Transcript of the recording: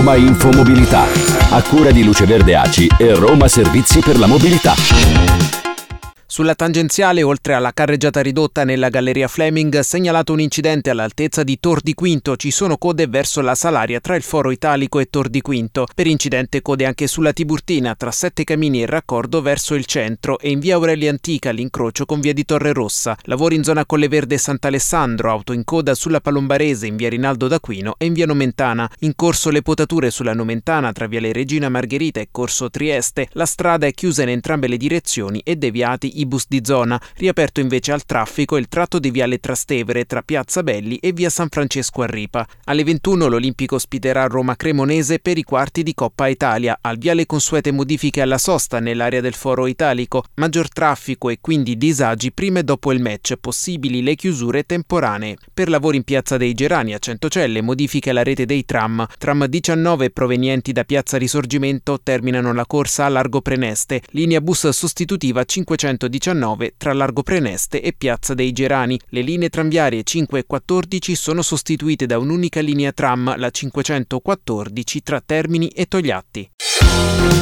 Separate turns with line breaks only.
Roma Infomobilità, a cura di Luce Verde ACI e Roma Servizi per la Mobilità.
Sulla tangenziale, oltre alla carreggiata ridotta nella galleria Fleming, segnalato un incidente all'altezza di Tor di Quinto. Ci sono code verso la Salaria tra il Foro Italico e Tor di Quinto. Per incidente code anche sulla Tiburtina tra Sette Camini e Raccordo verso il centro e in via Aurelia Antica all'incrocio con via di Torre Rossa. Lavori in zona Colleverde Sant'Alessandro, auto in coda sulla Palombarese in via Rinaldo d'Aquino e in via Nomentana. In corso le potature sulla Nomentana tra viale Regina Margherita e corso Trieste. La strada è chiusa in entrambe le direzioni e deviati i bus di zona. Riaperto invece al traffico il tratto di viale Trastevere tra Piazza Belli e via San Francesco a Ripa. Alle 21 l'Olimpico ospiterà Roma Cremonese per i quarti di Coppa Italia. Al via le consuete modifiche alla sosta nell'area del Foro Italico. Maggior traffico e quindi disagi prima e dopo il match, possibili le chiusure temporanee. Per lavori in Piazza dei Gerani a Centocelle, modifiche alla rete dei tram. Tram 19 provenienti da Piazza Risorgimento terminano la corsa a Largo Preneste. Linea bus sostitutiva 519 tra Largo Preneste e Piazza dei Gerani. Le linee tranviarie 5 e 14 sono sostituite da un'unica linea tram, la 514 tra Termini e Togliatti.